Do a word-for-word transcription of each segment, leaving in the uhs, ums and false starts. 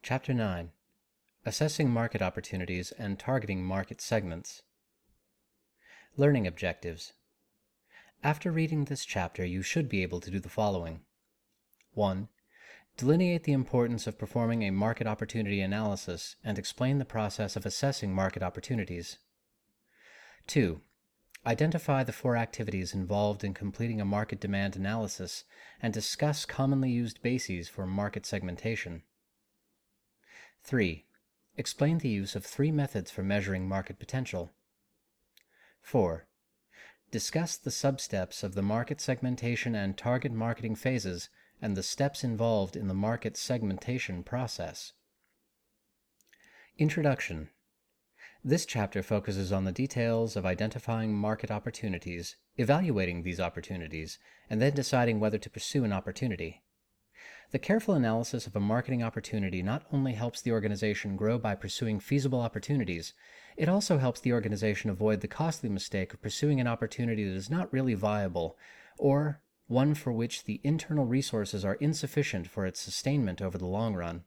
Chapter nine. Assessing Market Opportunities and Targeting Market Segments. Learning Objectives. After reading this chapter, you should be able to do the following. one. Delineate the importance of performing a market opportunity analysis and explain the process of assessing market opportunities. two. Identify the four activities involved in completing a market demand analysis and discuss commonly used bases for market segmentation. three. Explain the use of three methods for measuring market potential. four. Discuss the substeps of the market segmentation and target marketing phases and the steps involved in the market segmentation process. Introduction. This chapter focuses on the details of identifying market opportunities, evaluating these opportunities, and then deciding whether to pursue an opportunity. The careful analysis of a marketing opportunity not only helps the organization grow by pursuing feasible opportunities, it also helps the organization avoid the costly mistake of pursuing an opportunity that is not really viable, or one for which the internal resources are insufficient for its sustainment over the long run.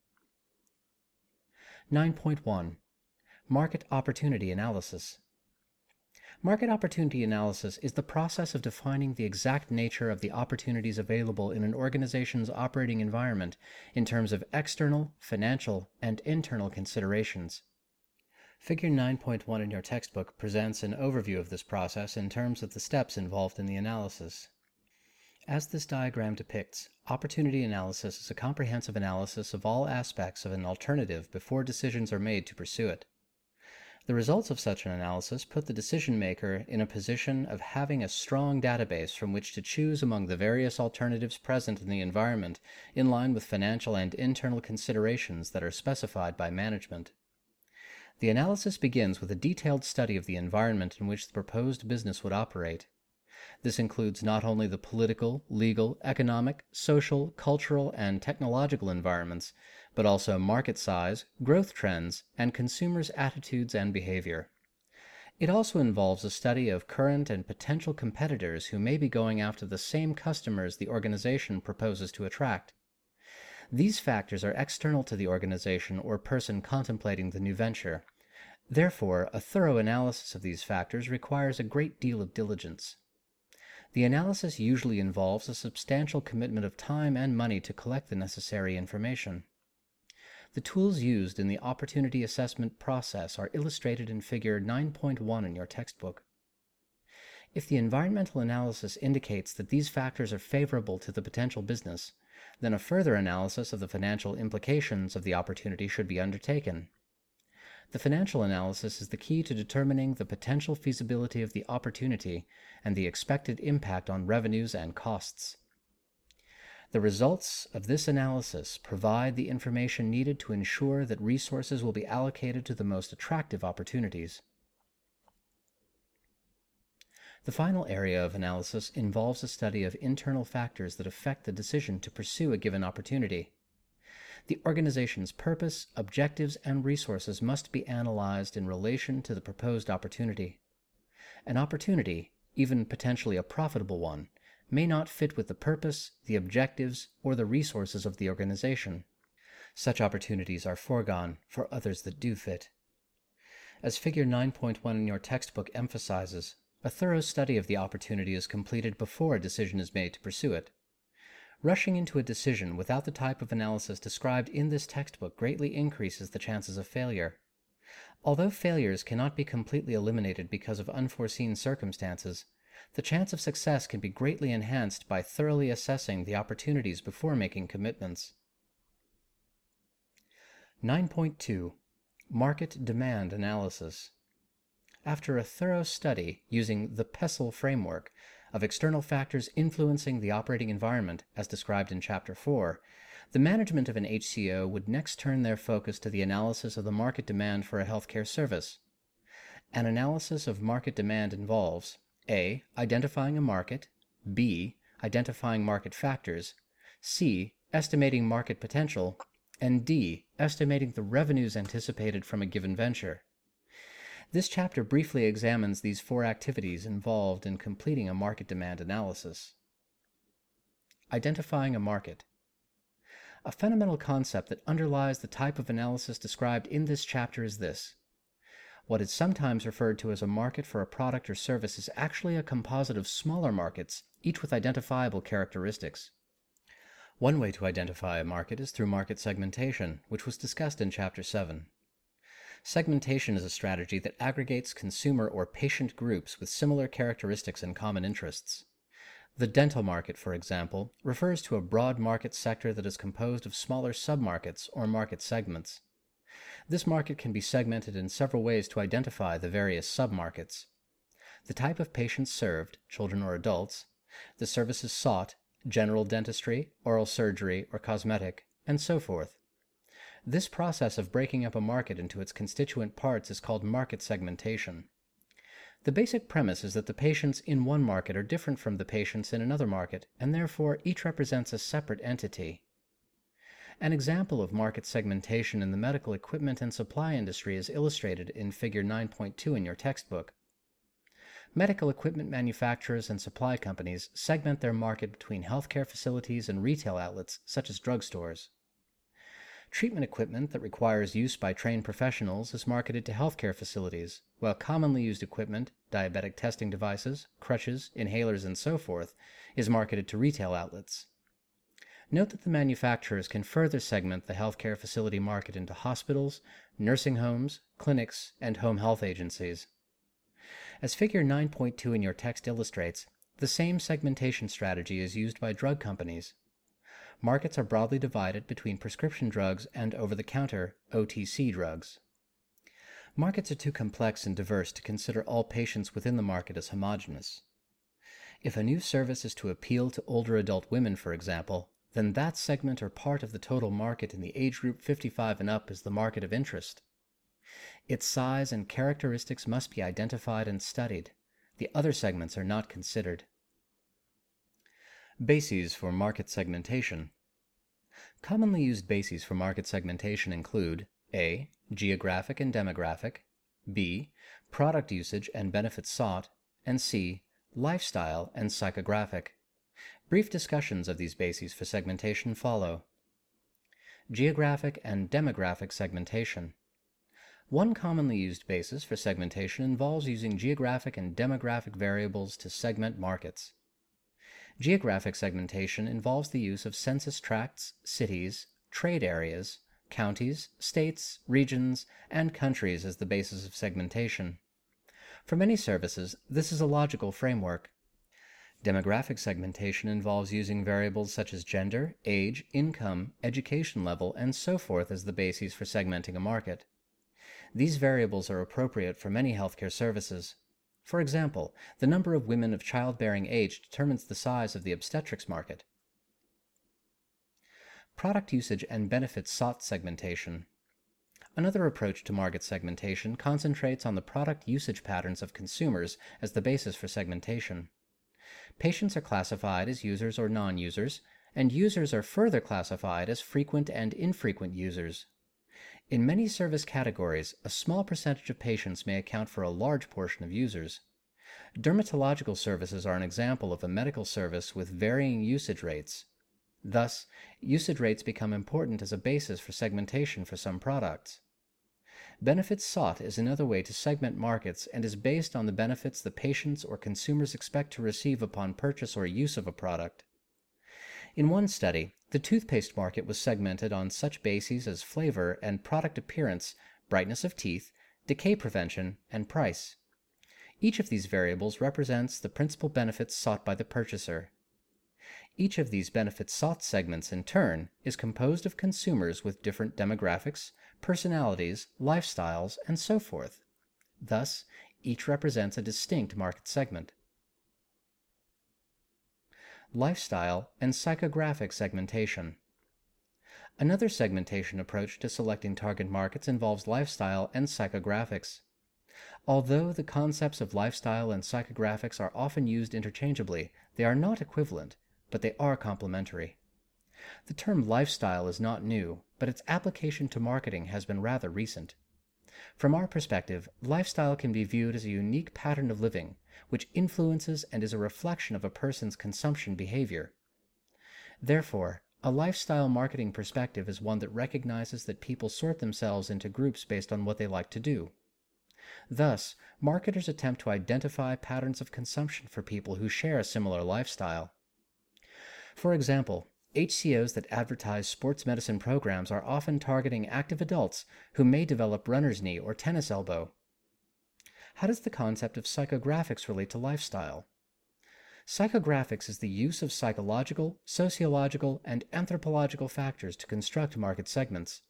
nine point one. Market Opportunity Analysis. Market opportunity analysis is the process of defining the exact nature of the opportunities available in an organization's operating environment in terms of external, financial, and internal considerations. Figure nine point one in your textbook presents an overview of this process in terms of the steps involved in the analysis. As this diagram depicts, opportunity analysis is a comprehensive analysis of all aspects of an alternative before decisions are made to pursue it. The results of such an analysis put the decision maker in a position of having a strong database from which to choose among the various alternatives present in the environment in line with financial and internal considerations that are specified by management. The analysis begins with a detailed study of the environment in which the proposed business would operate. This includes not only the political, legal, economic, social, cultural, and technological environments, but also market size, growth trends, and consumers' attitudes and behavior. It also involves a study of current and potential competitors who may be going after the same customers the organization proposes to attract. These factors are external to the organization or person contemplating the new venture. Therefore, a thorough analysis of these factors requires a great deal of diligence. The analysis usually involves a substantial commitment of time and money to collect the necessary information. The tools used in the opportunity assessment process are illustrated in Figure nine point one in your textbook. If the environmental analysis indicates that these factors are favorable to the potential business, then a further analysis of the financial implications of the opportunity should be undertaken. The financial analysis is the key to determining the potential feasibility of the opportunity and the expected impact on revenues and costs. The results of this analysis provide the information needed to ensure that resources will be allocated to the most attractive opportunities. The final area of analysis involves a study of internal factors that affect the decision to pursue a given opportunity. The organization's purpose, objectives, and resources must be analyzed in relation to the proposed opportunity. An opportunity, even potentially a profitable one, may not fit with the purpose, the objectives, or the resources of the organization. Such opportunities are foregone for others that do fit. As Figure nine point one in your textbook emphasizes, a thorough study of the opportunity is completed before a decision is made to pursue it. Rushing into a decision without the type of analysis described in this textbook greatly increases the chances of failure. Although failures cannot be completely eliminated because of unforeseen circumstances, the chance of success can be greatly enhanced by thoroughly assessing the opportunities before making commitments. nine point two. Market Demand Analysis. After a thorough study using the PESTLE framework of external factors influencing the operating environment, as described in Chapter four, the management of an H C O would next turn their focus to the analysis of the market demand for a healthcare service. An analysis of market demand involves A. Identifying a market, B. Identifying market factors, C. Estimating market potential, and D. Estimating the revenues anticipated from a given venture. This chapter briefly examines these four activities involved in completing a market demand analysis. Identifying a market. A fundamental concept that underlies the type of analysis described in this chapter is this. What is sometimes referred to as a market for a product or service is actually a composite of smaller markets, each with identifiable characteristics. One way to identify a market is through market segmentation, which was discussed in Chapter seven. Segmentation is a strategy that aggregates consumer or patient groups with similar characteristics and common interests. The dental market, for example, refers to a broad market sector that is composed of smaller submarkets or market segments. This market can be segmented in several ways to identify the various submarkets. The type of patients served, children or adults, the services sought, general dentistry, oral surgery, or cosmetic, and so forth. This process of breaking up a market into its constituent parts is called market segmentation. The basic premise is that the patients in one market are different from the patients in another market, and therefore each represents a separate entity. An example of market segmentation in the medical equipment and supply industry is illustrated in Figure nine point two in your textbook. Medical equipment manufacturers and supply companies segment their market between healthcare facilities and retail outlets, such as drugstores. Treatment equipment that requires use by trained professionals is marketed to healthcare facilities, while commonly used equipment, diabetic testing devices, crutches, inhalers, and so forth, is marketed to retail outlets. Note that the manufacturers can further segment the healthcare facility market into hospitals, nursing homes, clinics, and home health agencies. As Figure nine point two in your text illustrates, the same segmentation strategy is used by drug companies. Markets are broadly divided between prescription drugs and over-the-counter O T C drugs. Markets are too complex and diverse to consider all patients within the market as homogeneous. If a new service is to appeal to older adult women, for example, then that segment or part of the total market in the age group fifty-five and up is the market of interest. Its size and characteristics must be identified and studied. The other segments are not considered. Bases for market segmentation. Commonly used bases for market segmentation include A. Geographic and demographic, B. Product usage and benefits sought, and C. Lifestyle and psychographic. Brief discussions of these bases for segmentation follow. Geographic and demographic segmentation. One commonly used basis for segmentation involves using geographic and demographic variables to segment markets. Geographic segmentation involves the use of census tracts, cities, trade areas, counties, states, regions, and countries as the basis of segmentation. For many services, this is a logical framework. Demographic segmentation involves using variables such as gender, age, income, education level, and so forth as the bases for segmenting a market. These variables are appropriate for many healthcare services. For example, the number of women of childbearing age determines the size of the obstetrics market. Product usage and benefits sought segmentation. Another approach to market segmentation concentrates on the product usage patterns of consumers as the basis for segmentation. Patients are classified as users or non-users, and users are further classified as frequent and infrequent users. In many service categories, a small percentage of patients may account for a large portion of users. Dermatological services are an example of a medical service with varying usage rates. Thus, usage rates become important as a basis for segmentation for some products. Benefits sought is another way to segment markets and is based on the benefits the patients or consumers expect to receive upon purchase or use of a product. In one study, the toothpaste market was segmented on such bases as flavor and product appearance, brightness of teeth, decay prevention, and price. Each of these variables represents the principal benefits sought by the purchaser. Each of these benefits sought segments, in turn, is composed of consumers with different demographics, personalities, lifestyles, and so forth. Thus, each represents a distinct market segment. Lifestyle and psychographic segmentation. Another segmentation approach to selecting target markets involves lifestyle and psychographics. Although the concepts of lifestyle and psychographics are often used interchangeably, they are not equivalent, but they are complementary. The term lifestyle is not new, but its application to marketing has been rather recent. From our perspective, lifestyle can be viewed as a unique pattern of living, which influences and is a reflection of a person's consumption behavior. Therefore, A lifestyle marketing perspective is one that recognizes that people sort themselves into groups based on what they like to do. Thus, marketers attempt to identify patterns of consumption for people who share a similar lifestyle. For example, H C Os that advertise sports medicine programs are often targeting active adults who may develop runner's knee or tennis elbow. How does the concept of psychographics relate to lifestyle? Psychographics is the use of psychological, sociological, and anthropological factors to construct market segments.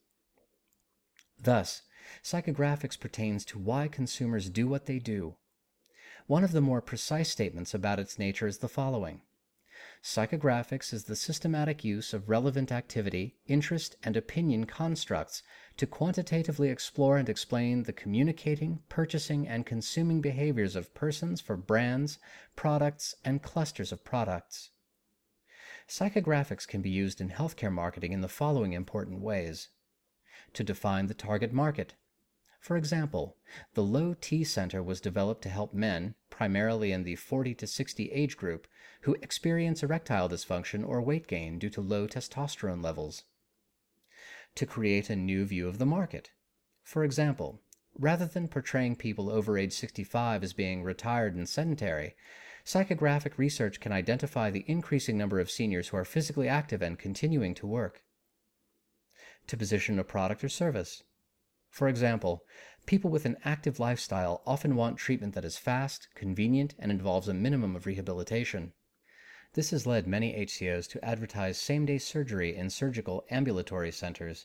Thus, psychographics pertains to why consumers do what they do. One of the more precise statements about its nature is the following. Psychographics is the systematic use of relevant activity, interest, and opinion constructs to quantitatively explore and explain the communicating, purchasing, and consuming behaviors of persons for brands, products, and clusters of products. Psychographics can be used in healthcare marketing in the following important ways. To define the target market. For example, the Low T Center was developed to help men, primarily in the forty to sixty age group, who experience erectile dysfunction or weight gain due to low testosterone levels. To create a new view of the market. For example, rather than portraying people over age sixty-five as being retired and sedentary, psychographic research can identify the increasing number of seniors who are physically active and continuing to work. To position a product or service. For example, people with an active lifestyle often want treatment that is fast, convenient, and involves a minimum of rehabilitation. This has led many H C Os to advertise same-day surgery in surgical ambulatory centers.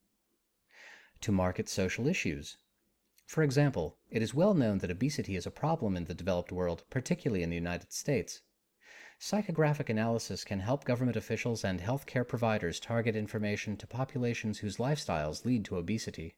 To market social issues. For example, it is well known that obesity is a problem in the developed world, particularly in the United States. Psychographic analysis can help government officials and healthcare providers target information to populations whose lifestyles lead to obesity.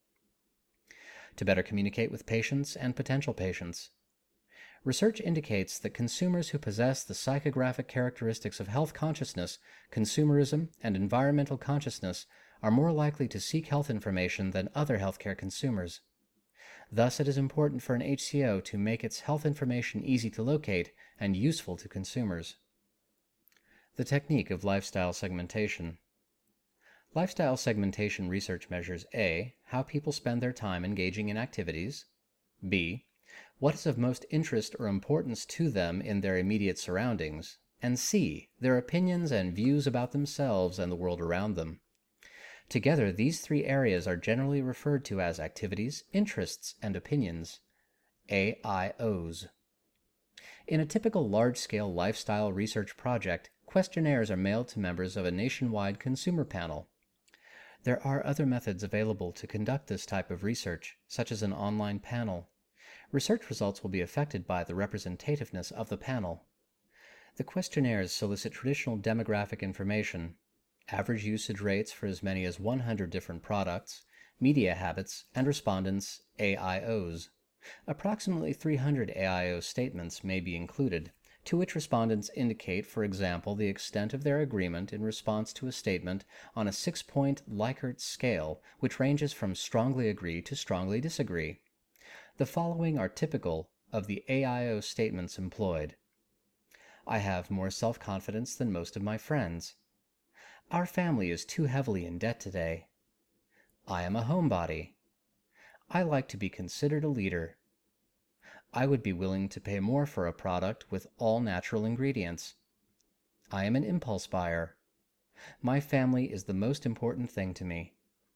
To better communicate with patients and potential patients. Research indicates that consumers who possess the psychographic characteristics of health consciousness, consumerism, and environmental consciousness are more likely to seek health information than other healthcare consumers. Thus, it is important for an H C O to make its health information easy to locate and useful to consumers. The technique of lifestyle segmentation. Lifestyle segmentation research measures A. How people spend their time engaging in activities. B. What is of most interest or importance to them in their immediate surroundings. And C. Their opinions and views about themselves and the world around them. Together, these three areas are generally referred to as activities, interests, and opinions. A I Os. In a typical large-scale lifestyle research project, questionnaires are mailed to members of a nationwide consumer panel. There are other methods available to conduct this type of research, such as an online panel. Research results will be affected by the representativeness of the panel. The questionnaires solicit traditional demographic information, average usage rates for as many as one hundred different products, media habits, and respondents' A I Os. Approximately three hundred A I O statements may be included, to which respondents indicate, for example, the extent of their agreement in response to a statement on a six-point Likert scale, which ranges from strongly agree to strongly disagree. The following are typical of the A I O statements employed. I have more self-confidence than most of my friends. Our family is too heavily in debt today. I am a homebody. I like to be considered a leader. I would be willing to pay more for a product with all natural ingredients. I am an impulse buyer. My family is the most important thing to me.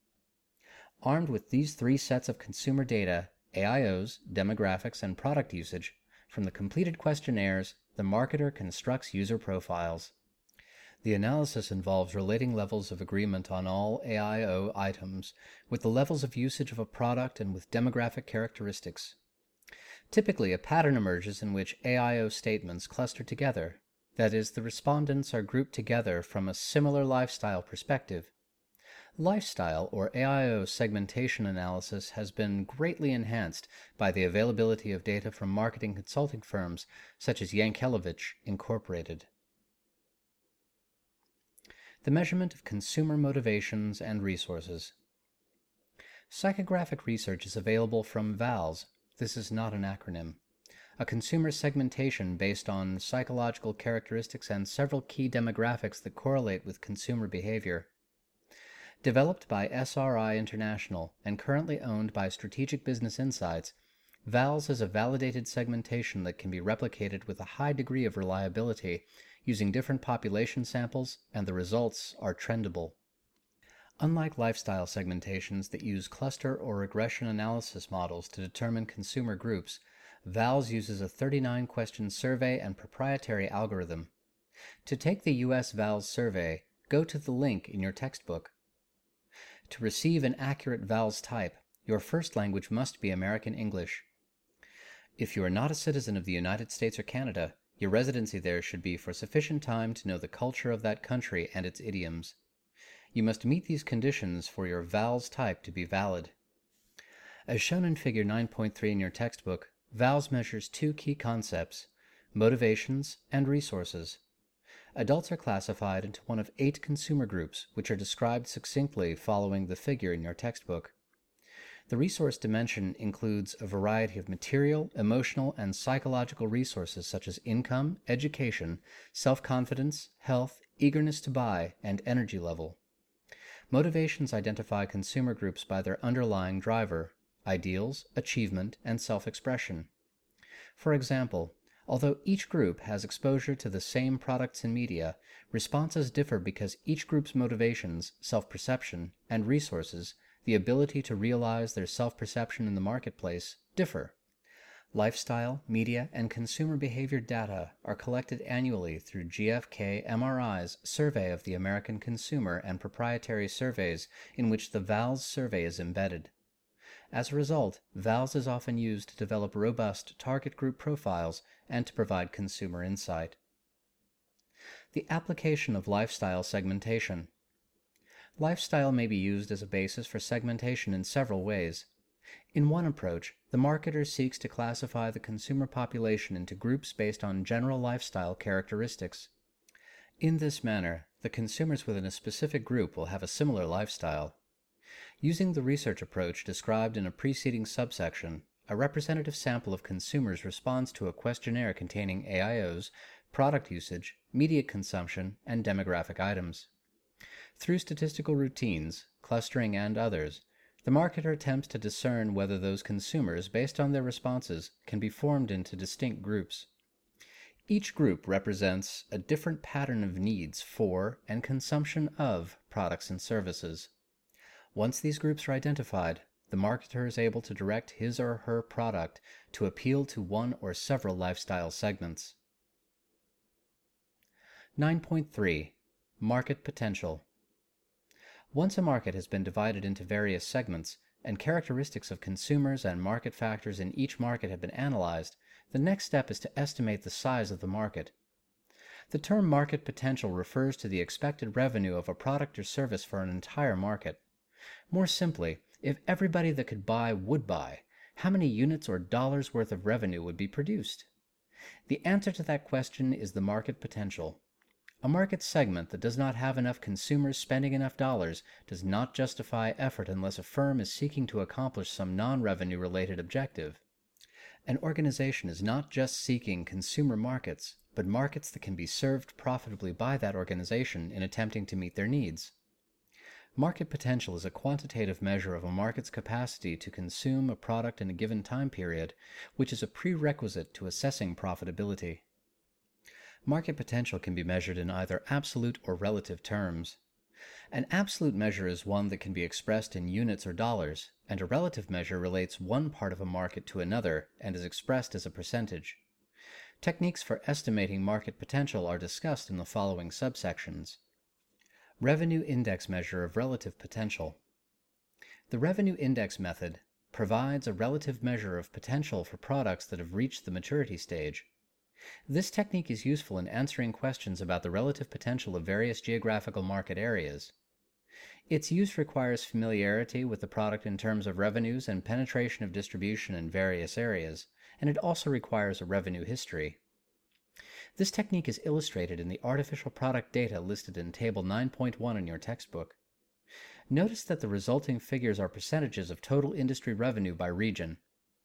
Armed with these three sets of consumer data, A I Os, demographics, and product usage, from the completed questionnaires, the marketer constructs user profiles. The analysis involves relating levels of agreement on all A I O items with the levels of usage of a product and with demographic characteristics. Typically, a pattern emerges in which A I O statements cluster together, that is, the respondents are grouped together from a similar lifestyle perspective. Lifestyle, or A I O segmentation analysis, has been greatly enhanced by the availability of data from marketing consulting firms such as Yankelovich Incorporated. The measurement of consumer motivations and resources. Psychographic research is available from V A L S. This is not an acronym. a consumer segmentation based on psychological characteristics and several key demographics that correlate with consumer behavior. Developed by S R I International and currently owned by Strategic Business Insights, V A L S is a validated segmentation that can be replicated with a high degree of reliability using different population samples, and the results are trendable. Unlike lifestyle segmentations that use cluster or regression analysis models to determine consumer groups, V A L S uses a thirty-nine question survey and proprietary algorithm. To take the U S V A L S survey, go to the link in your textbook. To receive an accurate V A L S type, your first language must be American English. If you are not a citizen of the United States or Canada, your residency there should be for sufficient time to know the culture of that country and its idioms. You must meet these conditions for your V A L S type to be valid. As shown in Figure nine point three in your textbook, V A L S measures two key concepts: motivations and resources. Adults are classified into one of eight consumer groups, which are described succinctly following the figure in your textbook. The resource dimension includes a variety of material, emotional, and psychological resources such as income, education, self-confidence, health, eagerness to buy, and energy level. Motivations identify consumer groups by their underlying driver, ideals, achievement, and self-expression. For example, although each group has exposure to the same products and media, responses differ because each group's motivations, self-perception, and resources, the ability to realize their self-perception in the marketplace, differ. Lifestyle, media, and consumer behavior data are collected annually through G F K M R I's Survey of the American Consumer and proprietary surveys in which the V A L S survey is embedded. As a result, V A L S is often used to develop robust target group profiles and to provide consumer insight. The application of lifestyle segmentation. Lifestyle may be used as a basis for segmentation in several ways. In one approach, the marketer seeks to classify the consumer population into groups based on general lifestyle characteristics. In this manner, the consumers within a specific group will have a similar lifestyle. Using the research approach described in a preceding subsection, a representative sample of consumers responds to a questionnaire containing A I Os, product usage, media consumption, and demographic items. Through statistical routines, clustering, and others, the marketer attempts to discern whether those consumers, based on their responses, can be formed into distinct groups. Each group represents a different pattern of needs for and consumption of products and services. Once these groups are identified, the marketer is able to direct his or her product to appeal to one or several lifestyle segments. nine point three. Market potential. Once a market has been divided into various segments, and characteristics of consumers and market factors in each market have been analyzed, the next step is to estimate the size of the market. The term market potential refers to the expected revenue of a product or service for an entire market. More simply, if everybody that could buy would buy, how many units or dollars worth of revenue would be produced? The answer to that question is the market potential. A market segment that does not have enough consumers spending enough dollars does not justify effort unless a firm is seeking to accomplish some non-revenue related objective. An organization is not just seeking consumer markets, but markets that can be served profitably by that organization in attempting to meet their needs. Market potential is a quantitative measure of a market's capacity to consume a product in a given time period, which is a prerequisite to assessing profitability. Market potential can be measured in either absolute or relative terms. An absolute measure is one that can be expressed in units or dollars, and a relative measure relates one part of a market to another and is expressed as a percentage. Techniques for estimating market potential are discussed in the following subsections. Revenue Index Measure of Relative Potential. The Revenue Index method provides a relative measure of potential for products that have reached the maturity stage. This technique is useful in answering questions about the relative potential of various geographical market areas. Its use requires familiarity with the product in terms of revenues and penetration of distribution in various areas, and it also requires a revenue history. This technique is illustrated in the artificial product data listed in Table nine point one in your textbook. Notice that the resulting figures are percentages of total industry revenue by region.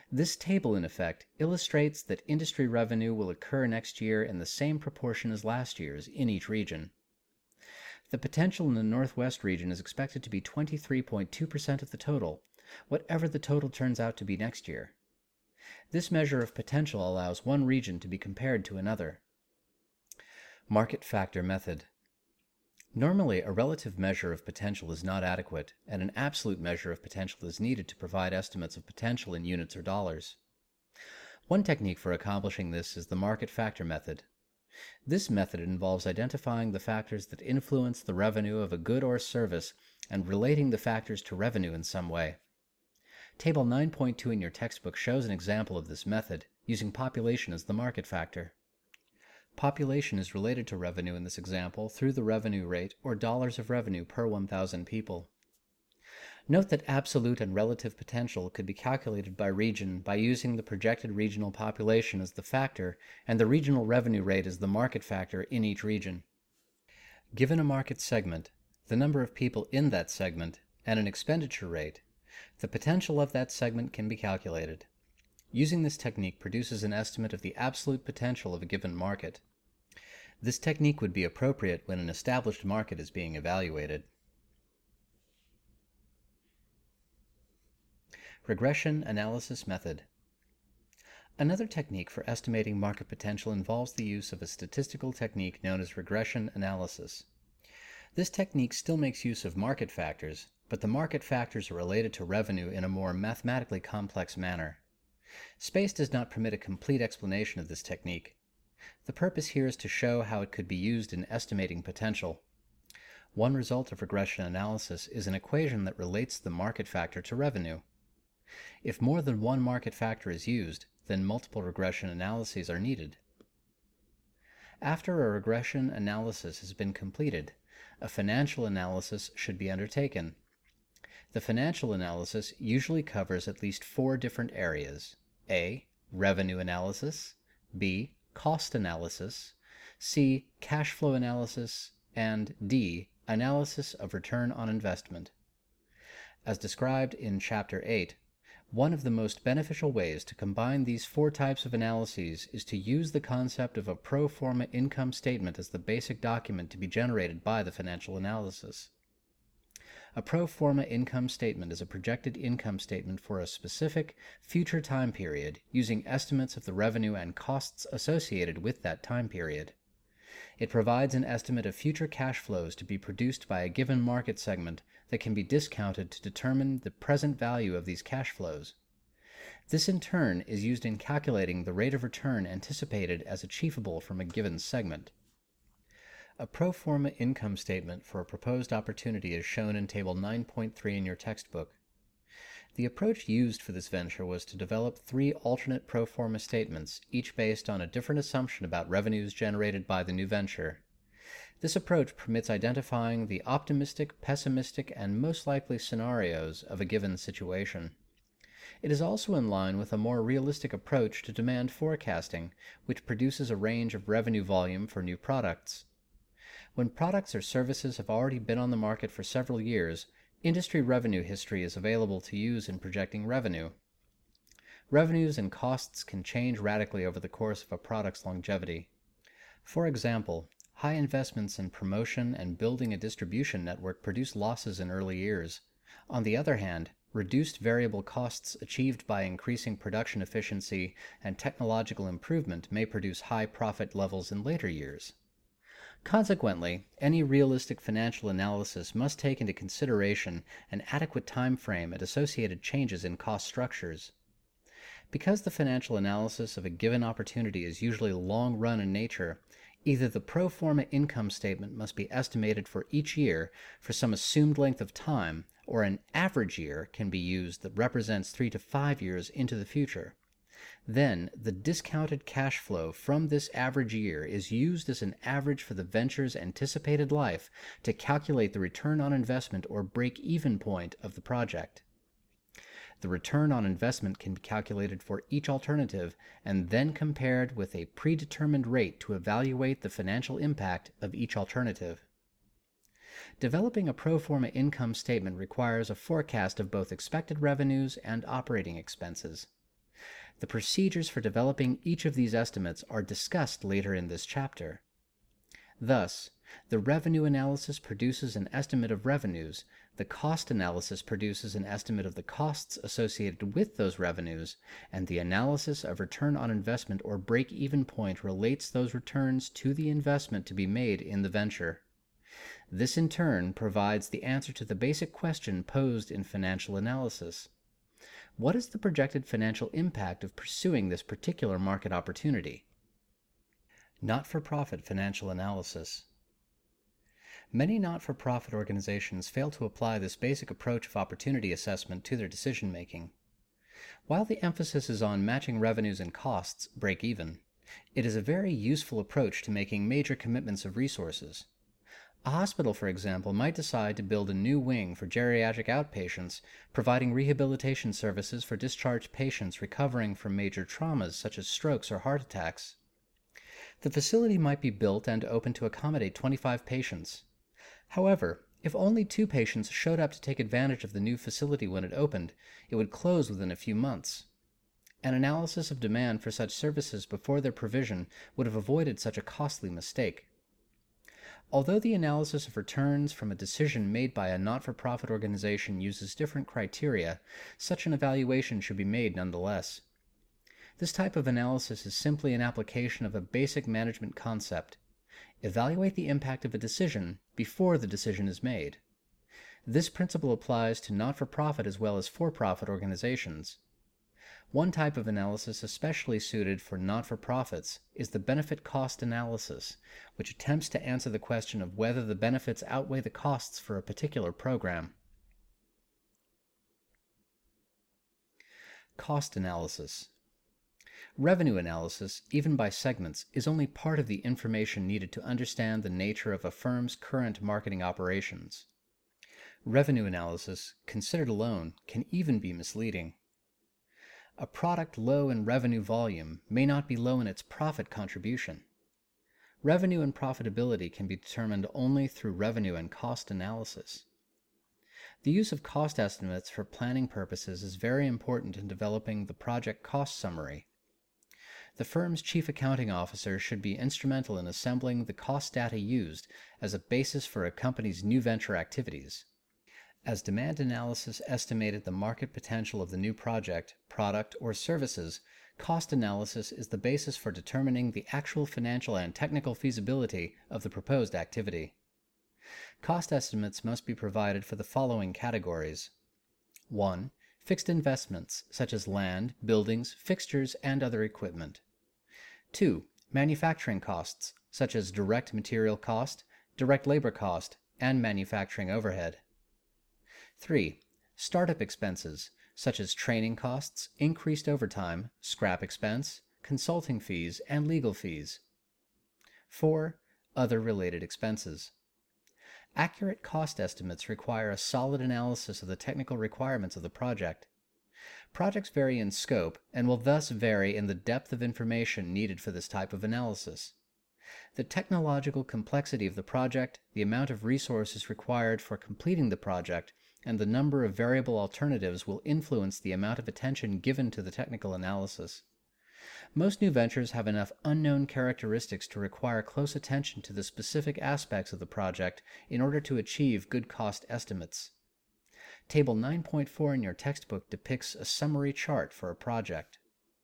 This table, in effect, illustrates that industry revenue will occur next year in the same proportion as last year's in each region. The potential in the Northwest region is expected to be twenty-three point two percent of the total, whatever the total turns out to be next year. This measure of potential allows one region to be compared to another. Market factor method. Normally, a relative measure of potential is not adequate, and an absolute measure of potential is needed to provide estimates of potential in units or dollars. One technique for accomplishing this is the market factor method. This method involves identifying the factors that influence the revenue of a good or service and relating the factors to revenue in some way. Table nine point two in your textbook shows an example of this method, using population as the market factor. Population is related to revenue in this example through the revenue rate, or dollars of revenue per one thousand people. Note that absolute and relative potential could be calculated by region by using the projected regional population as the factor and the regional revenue rate as the market factor in each region. Given a market segment, the number of people in that segment, and an expenditure rate, the potential of that segment can be calculated. Using this technique produces an estimate of the absolute potential of a given market. This technique would be appropriate when an established market is being evaluated. Regression analysis method. Another technique for estimating market potential involves the use of a statistical technique known as regression analysis. This technique still makes use of market factors, but the market factors are related to revenue in a more mathematically complex manner. Space does not permit a complete explanation of this technique. The purpose here is to show how it could be used in estimating potential. One result of regression analysis is an equation that relates the market factor to revenue. If more than one market factor is used, then multiple regression analyses are needed. After a regression analysis has been completed, a financial analysis should be undertaken. The financial analysis usually covers at least four different areas: A. Revenue analysis, B. Cost analysis, C. Cash flow analysis, and D. Analysis of return on investment. As described in Chapter eight, one of the most beneficial ways to combine these four types of analyses is to use the concept of a pro forma income statement as the basic document to be generated by the financial analysis. A pro forma income statement is a projected income statement for a specific future time period using estimates of the revenue and costs associated with that time period. It provides an estimate of future cash flows to be produced by a given market segment that can be discounted to determine the present value of these cash flows. This in turn is used in calculating the rate of return anticipated as achievable from a given segment. A pro forma income statement for a proposed opportunity is shown in Table nine point three in your textbook. The approach used for this venture was to develop three alternate pro forma statements, each based on a different assumption about revenues generated by the new venture. This approach permits identifying the optimistic, pessimistic, and most likely scenarios of a given situation. It is also in line with a more realistic approach to demand forecasting, which produces a range of revenue volume for new products. When products or services have already been on the market for several years, industry revenue history is available to use in projecting revenue. Revenues and costs can change radically over the course of a product's longevity. For example, high investments in promotion and building a distribution network produce losses in early years. On the other hand, reduced variable costs achieved by increasing production efficiency and technological improvement may produce high profit levels in later years. Consequently, any realistic financial analysis must take into consideration an adequate time frame and associated changes in cost structures. Because the financial analysis of a given opportunity is usually long-run in nature, either the pro forma income statement must be estimated for each year for some assumed length of time, or an average year can be used that represents three to five years into the future. Then, the discounted cash flow from this average year is used as an average for the venture's anticipated life to calculate the return on investment or break-even point of the project. The return on investment can be calculated for each alternative and then compared with a predetermined rate to evaluate the financial impact of each alternative. Developing a pro forma income statement requires a forecast of both expected revenues and operating expenses. The procedures for developing each of these estimates are discussed later in this chapter. Thus, the revenue analysis produces an estimate of revenues, the cost analysis produces an estimate of the costs associated with those revenues, and the analysis of return on investment or break-even point relates those returns to the investment to be made in the venture. This in turn provides the answer to the basic question posed in financial analysis. What is the projected financial impact of pursuing this particular market opportunity? Not-for-profit financial analysis. Many not-for-profit organizations fail to apply this basic approach of opportunity assessment to their decision-making. While the emphasis is on matching revenues and costs, break even, it is a very useful approach to making major commitments of resources. A hospital, for example, might decide to build a new wing for geriatric outpatients, providing rehabilitation services for discharged patients recovering from major traumas such as strokes or heart attacks. The facility might be built and open to accommodate twenty-five patients. However, if only two patients showed up to take advantage of the new facility when it opened, it would close within a few months. An analysis of demand for such services before their provision would have avoided such a costly mistake. Although the analysis of returns from a decision made by a not-for-profit organization uses different criteria, such an evaluation should be made nonetheless. This type of analysis is simply an application of a basic management concept. Evaluate the impact of a decision before the decision is made. This principle applies to not-for-profit as well as for-profit organizations. One type of analysis especially suited for not-for-profits is the benefit-cost analysis, which attempts to answer the question of whether the benefits outweigh the costs for a particular program. Cost analysis. Revenue analysis, even by segments, is only part of the information needed to understand the nature of a firm's current marketing operations. Revenue analysis, considered alone, can even be misleading. A product low in revenue volume may not be low in its profit contribution. Revenue and profitability can be determined only through revenue and cost analysis. The use of cost estimates for planning purposes is very important in developing the project cost summary. The firm's chief accounting officer should be instrumental in assembling the cost data used as a basis for a company's new venture activities. As demand analysis estimated the market potential of the new project, product, or services, cost analysis is the basis for determining the actual financial and technical feasibility of the proposed activity. Cost estimates must be provided for the following categories. one. Fixed investments, such as land, buildings, fixtures, and other equipment. two. Manufacturing costs, such as direct material cost, direct labor cost, and manufacturing overhead. three. Startup expenses, such as training costs, increased overtime, scrap expense, consulting fees, and legal fees. four. Other related expenses. Accurate cost estimates require a solid analysis of the technical requirements of the project. Projects vary in scope and will thus vary in the depth of information needed for this type of analysis. The technological complexity of the project, the amount of resources required for completing the project, and the number of variable alternatives will influence the amount of attention given to the technical analysis. Most new ventures have enough unknown characteristics to require close attention to the specific aspects of the project in order to achieve good cost estimates. Table nine point four in your textbook depicts a summary chart for a project.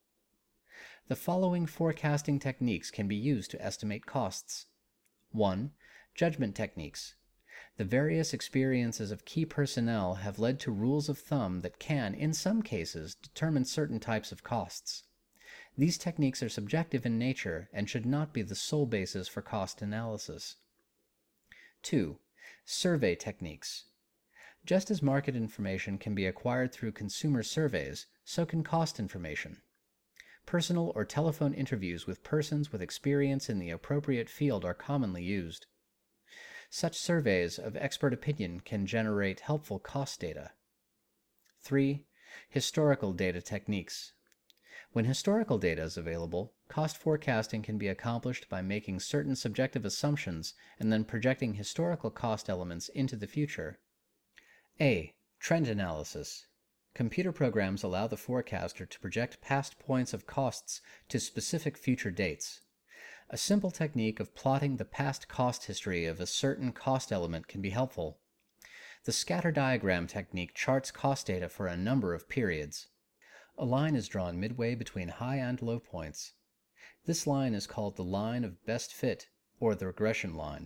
The following forecasting techniques can be used to estimate costs. one. Judgment techniques. The various experiences of key personnel have led to rules of thumb that can, in some cases, determine certain types of costs. These techniques are subjective in nature and should not be the sole basis for cost analysis. two. Survey techniques. Just as market information can be acquired through consumer surveys, so can cost information. Personal or telephone interviews with persons with experience in the appropriate field are commonly used. Such surveys of expert opinion can generate helpful cost data. three. Historical data techniques. When historical data is available, cost forecasting can be accomplished by making certain subjective assumptions and then projecting historical cost elements into the future. A. Trend analysis. Computer programs allow the forecaster to project past points of costs to specific future dates. A simple technique of plotting the past cost history of a certain cost element can be helpful. The scatter diagram technique charts cost data for a number of periods. A line is drawn midway between high and low points. This line is called the line of best fit, or the regression line.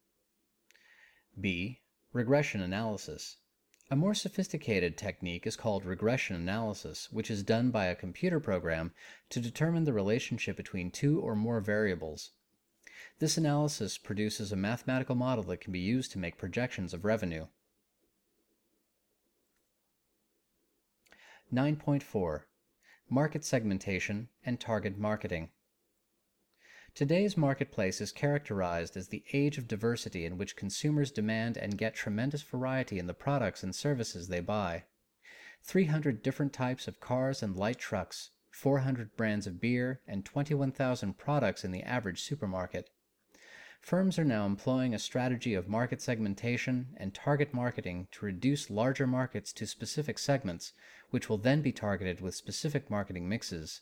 B. Regression analysis. A more sophisticated technique is called regression analysis, which is done by a computer program to determine the relationship between two or more variables. This analysis produces a mathematical model that can be used to make projections of revenue. nine point four. Market segmentation and target marketing. Today's marketplace is characterized as the age of diversity in which consumers demand and get tremendous variety in the products and services they buy. three hundred different types of cars and light trucks, four hundred brands of beer, and twenty-one thousand products in the average supermarket. Firms are now employing a strategy of market segmentation and target marketing to reduce larger markets to specific segments, which will then be targeted with specific marketing mixes.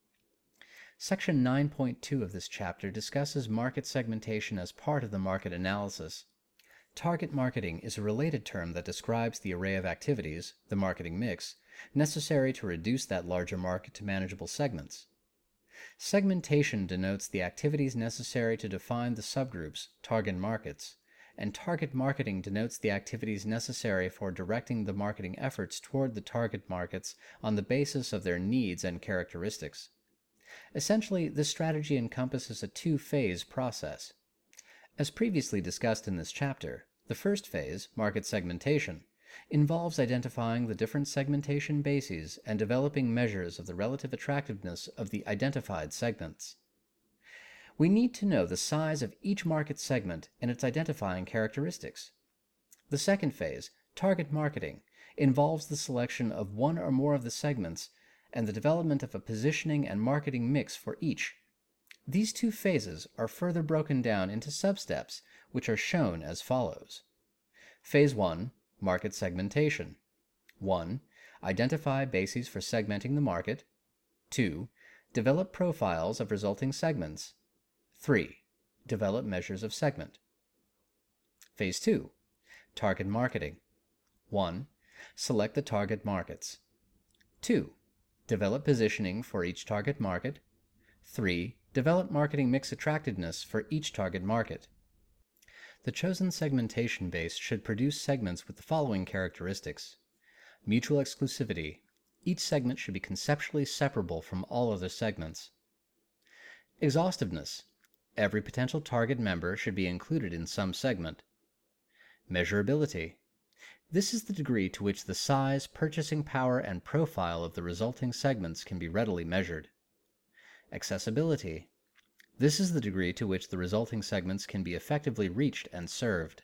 Section nine point two of this chapter discusses market segmentation as part of the market analysis. Target marketing is a related term that describes the array of activities, the marketing mix, necessary to reduce that larger market to manageable segments. Segmentation denotes the activities necessary to define the subgroups, target markets, and target marketing denotes the activities necessary for directing the marketing efforts toward the target markets on the basis of their needs and characteristics. Essentially, this strategy encompasses a two-phase process. As previously discussed in this chapter, the first phase, market segmentation, involves identifying the different segmentation bases and developing measures of the relative attractiveness of the identified segments. We need to know the size of each market segment and its identifying characteristics. The second phase, target marketing, involves the selection of one or more of the segments and the development of a positioning and marketing mix for each. These two phases are further broken down into substeps, which are shown as follows. Phase one, market segmentation. one. Identify bases for segmenting the market. two. Develop profiles of resulting segments. three. Develop measures of segment. Phase two, target marketing. one. Select the target markets. two. Develop positioning for each target market. three. Develop marketing mix attractiveness for each target market. The chosen segmentation base should produce segments with the following characteristics. Mutual exclusivity. Each segment should be conceptually separable from all other segments. Exhaustiveness. Every potential target member should be included in some segment. Measurability. This is the degree to which the size, purchasing power, and profile of the resulting segments can be readily measured. Accessibility. This is the degree to which the resulting segments can be effectively reached and served.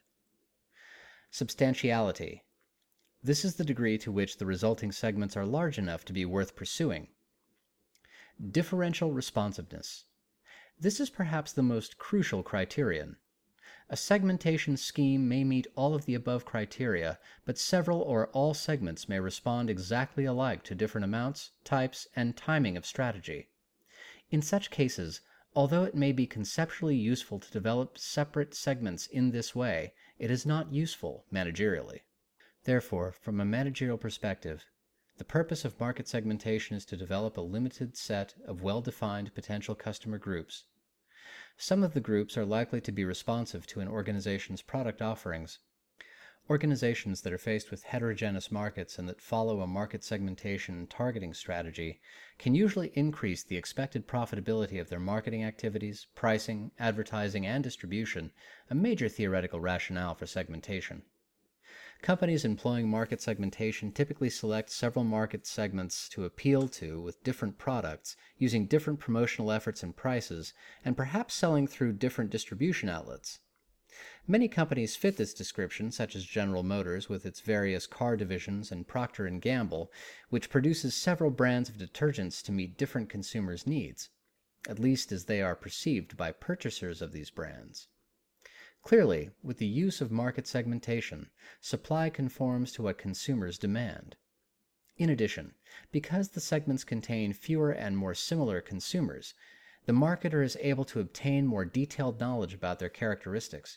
Substantiality. This is the degree to which the resulting segments are large enough to be worth pursuing. Differential responsiveness. This is perhaps the most crucial criterion. A segmentation scheme may meet all of the above criteria, but several or all segments may respond exactly alike to different amounts, types, and timing of strategy. In such cases, although it may be conceptually useful to develop separate segments in this way, it is not useful managerially. Therefore, from a managerial perspective, the purpose of market segmentation is to develop a limited set of well-defined potential customer groups. Some of the groups are likely to be responsive to an organization's product offerings. Organizations that are faced with heterogeneous markets and that follow a market segmentation and targeting strategy can usually increase the expected profitability of their marketing activities, pricing, advertising, and distribution, a major theoretical rationale for segmentation. Companies employing market segmentation typically select several market segments to appeal to with different products, using different promotional efforts and prices, and perhaps selling through different distribution outlets. Many companies fit this description, such as General Motors with its various car divisions and Procter and Gamble, which produces several brands of detergents to meet different consumers' needs, at least as they are perceived by purchasers of these brands. Clearly, with the use of market segmentation, supply conforms to what consumers demand. In addition, because the segments contain fewer and more similar consumers, the marketer is able to obtain more detailed knowledge about their characteristics.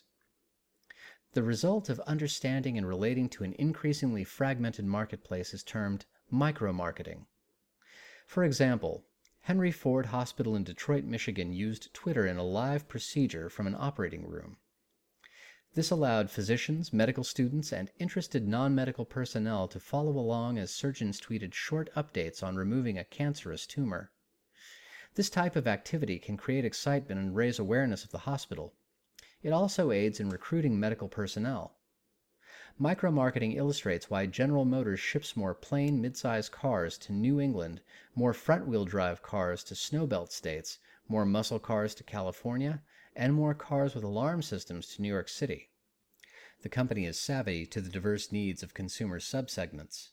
The result of understanding and relating to an increasingly fragmented marketplace is termed micro-marketing. For example, Henry Ford Hospital in Detroit, Michigan used Twitter in a live procedure from an operating room. This allowed physicians, medical students, and interested non-medical personnel to follow along as surgeons tweeted short updates on removing a cancerous tumor. This type of activity can create excitement and raise awareness of the hospital. It also aids in recruiting medical personnel. Micro-marketing illustrates why General Motors ships more plain mid-size cars to New England, more front-wheel drive cars to snowbelt states, more muscle cars to California, and more cars with alarm systems to New York City. The company is savvy to the diverse needs of consumer subsegments.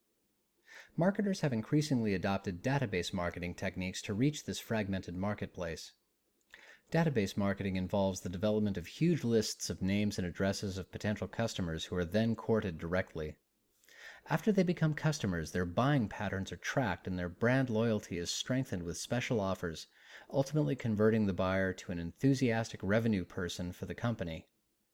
Marketers have increasingly adopted database marketing techniques to reach this fragmented marketplace. Database marketing involves the development of huge lists of names and addresses of potential customers who are then courted directly. After they become customers, their buying patterns are tracked and their brand loyalty is strengthened with special offers, ultimately converting the buyer to an enthusiastic revenue person for the company.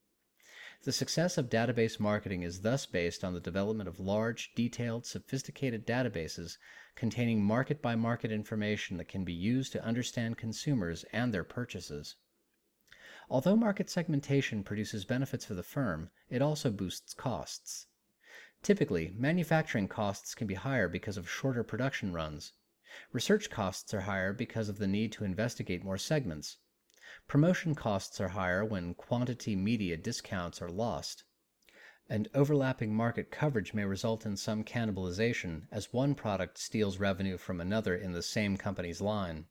The success of database marketing is thus based on the development of large, detailed, sophisticated databases containing market-by-market information that can be used to understand consumers and their purchases. Although market segmentation produces benefits for the firm, it also boosts costs. Typically, manufacturing costs can be higher because of shorter production runs. Research costs are higher because of the need to investigate more segments. Promotion costs are higher when quantity media discounts are lost. And overlapping market coverage may result in some cannibalization as one product steals revenue from another in the same company's line.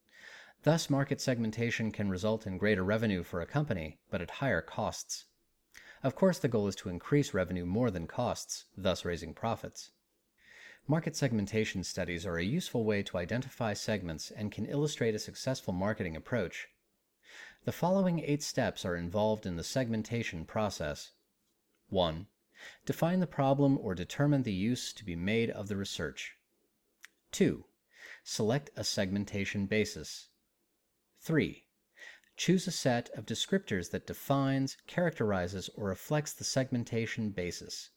Thus, market segmentation can result in greater revenue for a company, but at higher costs. Of course, the goal is to increase revenue more than costs, thus raising profits. Market segmentation studies are a useful way to identify segments and can illustrate a successful marketing approach. The following eight steps are involved in the segmentation process. one. Define the problem or determine the use to be made of the research. two. Select a segmentation basis. three. Choose a set of descriptors that defines, characterizes, or reflects the segmentation basis.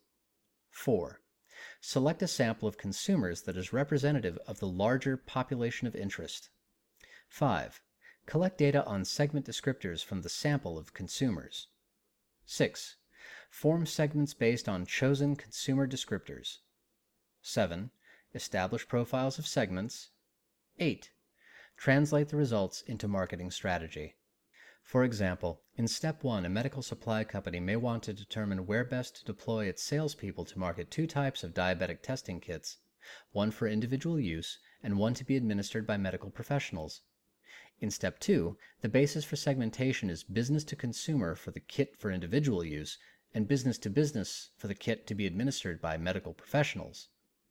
four. Select a sample of consumers that is representative of the larger population of interest. five. Collect data on segment descriptors from the sample of consumers. six. Form segments based on chosen consumer descriptors. seven. Establish profiles of segments. eight. Translate the results into marketing strategy. For example, in step one, a medical supply company may want to determine where best to deploy its salespeople to market two types of diabetic testing kits, one for individual use and one to be administered by medical professionals. In step two, the basis for segmentation is business to consumer for the kit for individual use and business to business for the kit to be administered by medical professionals.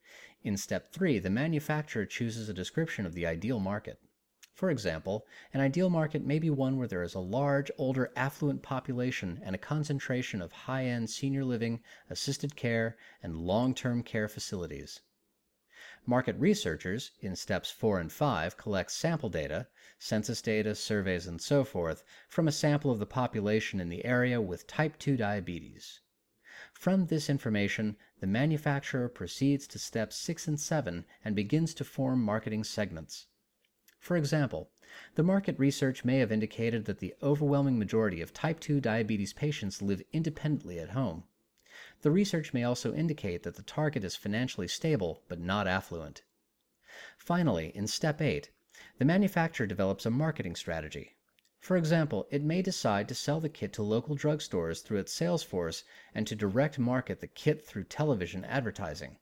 In step three, the manufacturer chooses a description of the ideal market. For example, an ideal market may be one where there is a large, older, affluent population and a concentration of high-end senior living, assisted care, and long-term care facilities. Market researchers, in steps four and five, collect sample data, census data, surveys, and so forth, from a sample of the population in the area with type two diabetes. From this information, the manufacturer proceeds to steps six and seven and begins to form marketing segments. For example, the market research may have indicated that the overwhelming majority of type two diabetes patients live independently at home. The research may also indicate that the target is financially stable but not affluent. Finally, in step eight, the manufacturer develops a marketing strategy. For example, it may decide to sell the kit to local drugstores through its sales force and to direct market the kit through television advertising.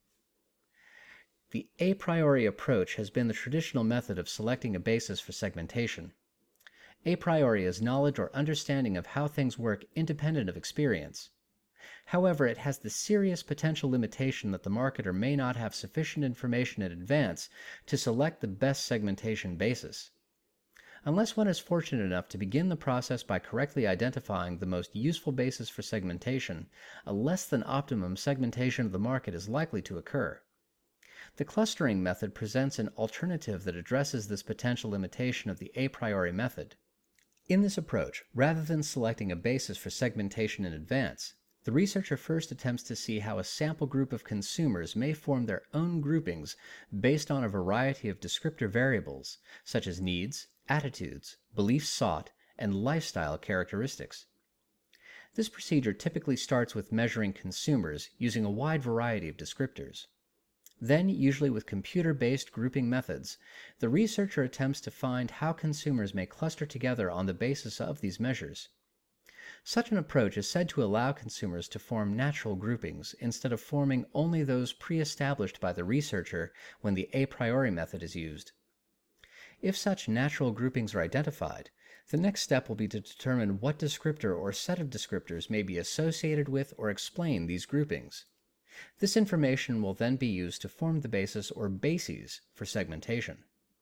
The a priori approach has been the traditional method of selecting a basis for segmentation. A priori is knowledge or understanding of how things work independent of experience. However, it has the serious potential limitation that the marketer may not have sufficient information in advance to select the best segmentation basis. Unless one is fortunate enough to begin the process by correctly identifying the most useful basis for segmentation, a less than optimum segmentation of the market is likely to occur. The clustering method presents an alternative that addresses this potential limitation of the a priori method. In this approach, rather than selecting a basis for segmentation in advance, the researcher first attempts to see how a sample group of consumers may form their own groupings based on a variety of descriptor variables, such as needs, attitudes, beliefs sought, and lifestyle characteristics. This procedure typically starts with measuring consumers using a wide variety of descriptors. Then, usually with computer-based grouping methods, the researcher attempts to find how consumers may cluster together on the basis of these measures. Such an approach is said to allow consumers to form natural groupings instead of forming only those pre-established by the researcher when the a priori method is used. If such natural groupings are identified, the next step will be to determine what descriptor or set of descriptors may be associated with or explain these groupings. This information will then be used to form the basis or bases for segmentation.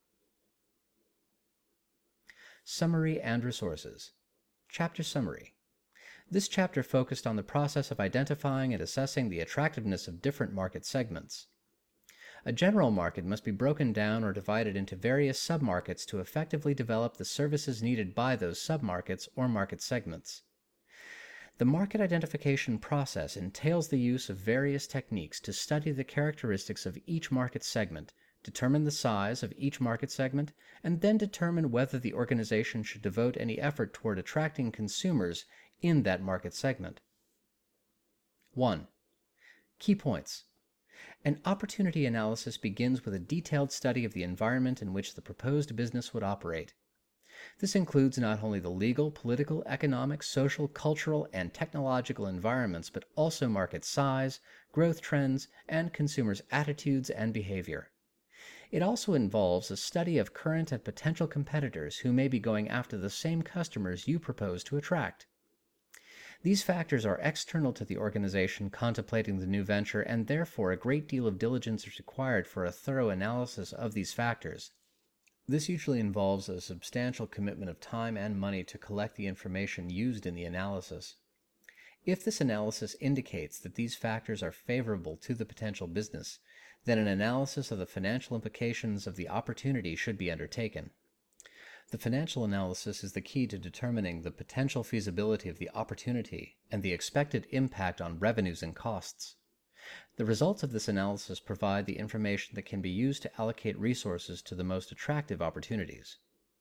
Summary and resources. Chapter Summary. This chapter focused on the process of identifying and assessing the attractiveness of different market segments. A general market must be broken down or divided into various submarkets to effectively develop the services needed by those submarkets or market segments. The market identification process entails the use of various techniques to study the characteristics of each market segment, determine the size of each market segment, and then determine whether the organization should devote any effort toward attracting consumers in that market segment. one. Key points. An opportunity analysis begins with a detailed study of the environment in which the proposed business would operate. This includes not only the legal, political, economic, social, cultural, and technological environments, but also market size, growth trends, and consumers' attitudes and behavior. It also involves a study of current and potential competitors who may be going after the same customers you propose to attract. These factors are external to the organization contemplating the new venture, and therefore a great deal of diligence is required for a thorough analysis of these factors. This usually involves a substantial commitment of time and money to collect the information used in the analysis. If this analysis indicates that these factors are favorable to the potential business, then an analysis of the financial implications of the opportunity should be undertaken. The financial analysis is the key to determining the potential feasibility of the opportunity and the expected impact on revenues and costs. The results of this analysis provide the information that can be used to allocate resources to the most attractive opportunities.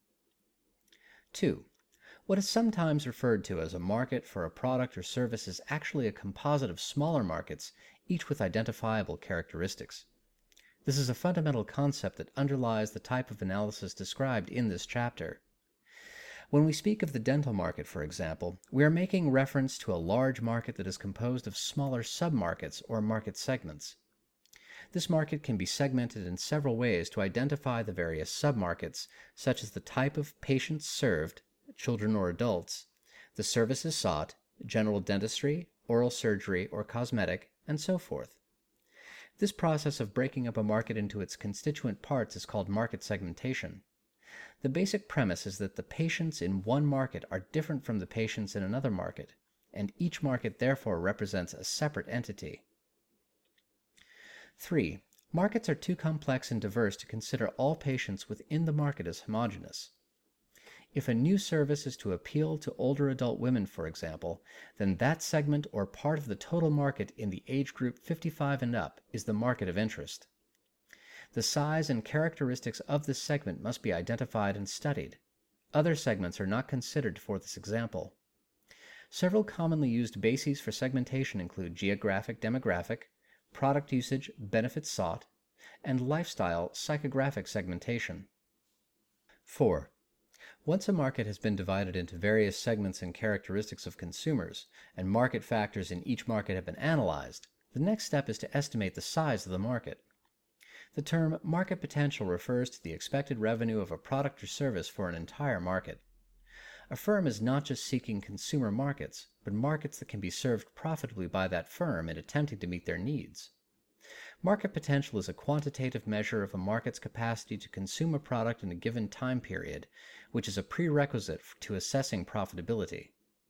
two. What is sometimes referred to as a market for a product or service is actually a composite of smaller markets, each with identifiable characteristics. This is a fundamental concept that underlies the type of analysis described in this chapter. When we speak of the dental market, for example, we are making reference to a large market that is composed of smaller submarkets or market segments. This market can be segmented in several ways to identify the various submarkets, such as the type of patients served, children or adults, the services sought, general dentistry, oral surgery, or cosmetic, and so forth. This process of breaking up a market into its constituent parts is called market segmentation. The basic premise is that the patients in one market are different from the patients in another market, and each market therefore represents a separate entity. three. Markets are too complex and diverse to consider all patients within the market as homogeneous. If a new service is to appeal to older adult women, for example, then that segment or part of the total market in the age group fifty-five and up is the market of interest. The size and characteristics of this segment must be identified and studied. Other segments are not considered for this example. Several commonly used bases for segmentation include geographic demographic, product usage benefits sought, and lifestyle psychographic segmentation. four. Once a market has been divided into various segments and characteristics of consumers, and market factors in each market have been analyzed, the next step is to estimate the size of the market. The term market potential refers to the expected revenue of a product or service for an entire market. A firm is not just seeking consumer markets, but markets that can be served profitably by that firm in attempting to meet their needs. Market potential is a quantitative measure of a market's capacity to consume a product in a given time period, which is a prerequisite to assessing profitability.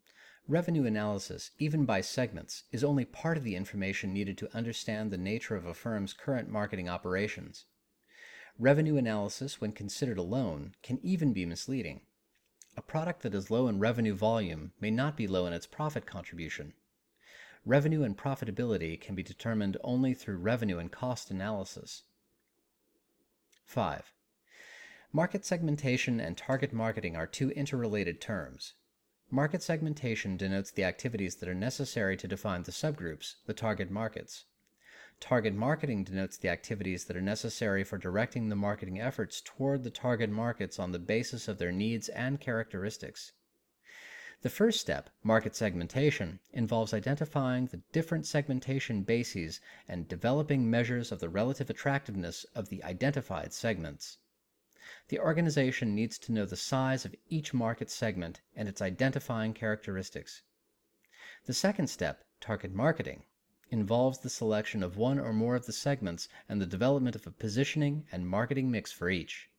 Revenue analysis, even by segments, is only part of the information needed to understand the nature of a firm's current marketing operations. Revenue analysis, when considered alone, can even be misleading. A product that is low in revenue volume may not be low in its profit contribution. Revenue and profitability can be determined only through revenue and cost analysis. five. Market segmentation and target marketing are two interrelated terms. Market segmentation denotes the activities that are necessary to define the subgroups, the target markets. Target marketing denotes the activities that are necessary for directing the marketing efforts toward the target markets on the basis of their needs and characteristics. The first step, market segmentation, involves identifying the different segmentation bases and developing measures of the relative attractiveness of the identified segments. The organization needs to know the size of each market segment and its identifying characteristics. The second step, target marketing, involves the selection of one or more of the segments and the development of a positioning and marketing mix for each.